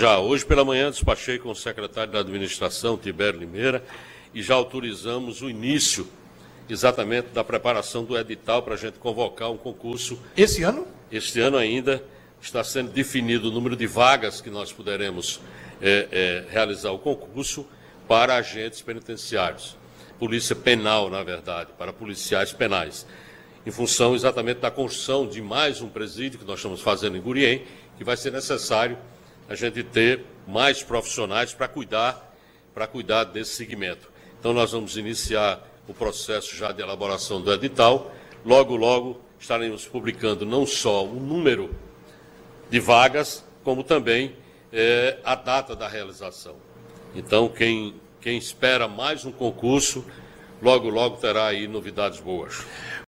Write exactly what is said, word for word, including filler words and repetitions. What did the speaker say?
Já, hoje pela manhã despachei com o secretário da Administração, Tibério Limeira, e já autorizamos o início exatamente da preparação do edital para a gente convocar um concurso. Esse ano? Este ano ainda está sendo definido o número de vagas que nós poderemos é, é, realizar o concurso para agentes penitenciários. Polícia penal, na verdade, para policiais penais, em função exatamente da construção de mais um presídio que nós estamos fazendo em Gurien, que vai ser necessário a gente ter mais profissionais para cuidar, para cuidar desse segmento. Então, nós vamos iniciar o processo já de elaboração do edital. Logo, logo, estaremos publicando não só o número de vagas, como também é, a data da realização. Então, quem, quem espera mais um concurso, logo, logo terá aí novidades boas.